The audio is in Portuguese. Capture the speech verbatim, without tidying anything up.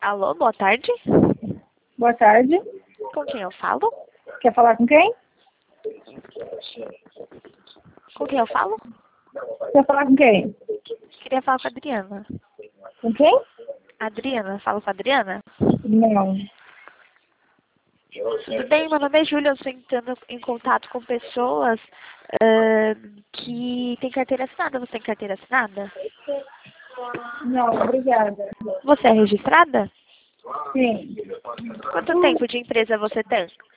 Alô, boa tarde. Boa tarde. Com quem eu falo? Quer falar com quem? Com quem eu falo? Quer falar com quem? Queria falar com a Adriana. Com quem? Adriana, falo com a Adriana? Não. Tudo bem, meu nome é Júlia, eu estou entrando em contato com pessoas uh, que têm carteira assinada. Você tem carteira assinada? Não, obrigada. Você é registrada? Sim. Quanto tempo de empresa você tem?